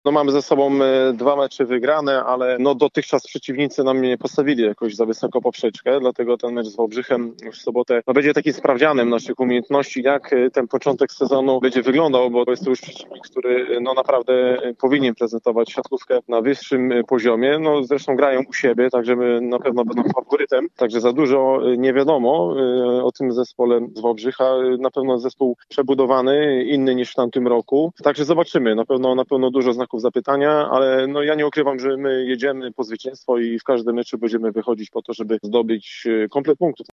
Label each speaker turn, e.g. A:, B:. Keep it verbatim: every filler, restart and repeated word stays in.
A: No mamy ze sobą dwa mecze wygrane, ale no dotychczas przeciwnicy nam nie postawili jakoś za wysoko poprzeczkę, dlatego ten mecz z Wałbrzychem w sobotę no będzie takim sprawdzianem naszych umiejętności, jak ten początek sezonu będzie wyglądał, bo to jest to już przeciwnik, który no naprawdę powinien prezentować siatkówkę na wyższym poziomie. No zresztą grają u siebie, także my na pewno będą faworytem, także za dużo nie wiadomo o tym zespole z Wałbrzycha. Na pewno zespół przebudowany, inny niż w tamtym roku, także zobaczymy. Na pewno, na pewno dużo znaków zapytania, ale no ja nie ukrywam, że my jedziemy po zwycięstwo i w każdym meczu będziemy wychodzić po to, żeby zdobyć komplet punktów.